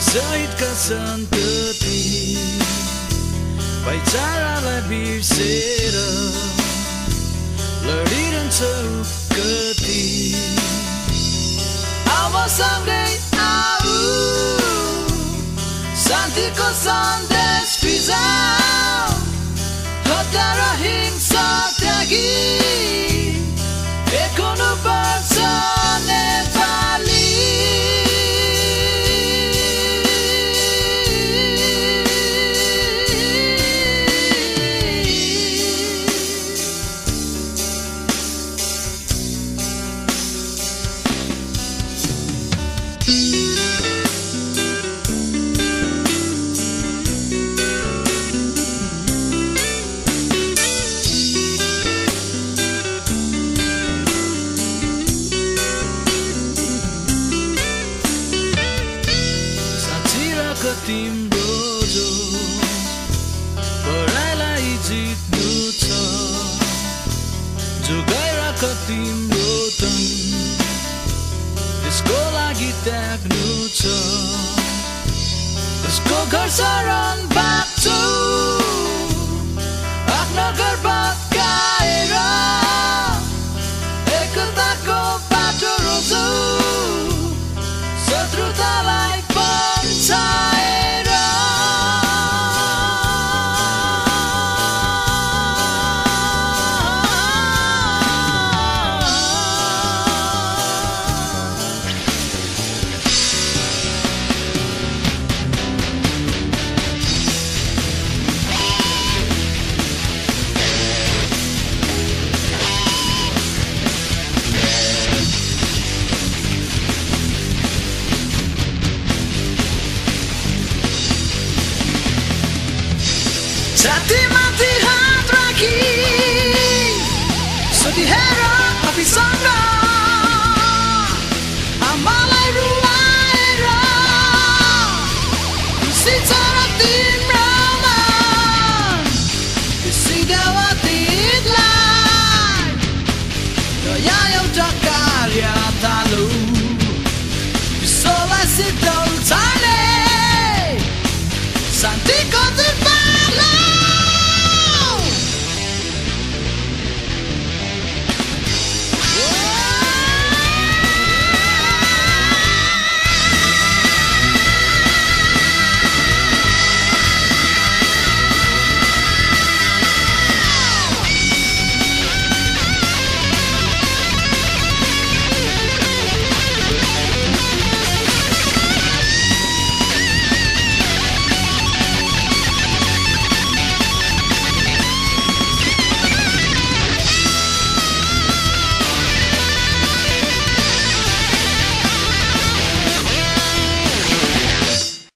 सहितका सन्तति भाइचारालाई बिर्सेर लडिरहन्छौ कति आवासँगै आऊ शान्तिको सन्देश फिजाऊ हत्या र हिंसा त्यागी एक हुनुपर्छ नेपाली तिम्रो जो पढाइलाई जित्नु छ जो गइराख तिम्रो तन त्यसको लागि त्याग्नु छ त्यसको घर शरण बाँच्छौ आफ्नो घर भत्काएर एकताको बाटो रोज्छौ शत्रुतालाई पन्छाएर छातीमाथि हात राखी सोधिहेर आफैसँग आमालाई रुवाएर खुसी छ र तिम्रो मन सिधावा तिमीलाई दया एउटा कार्य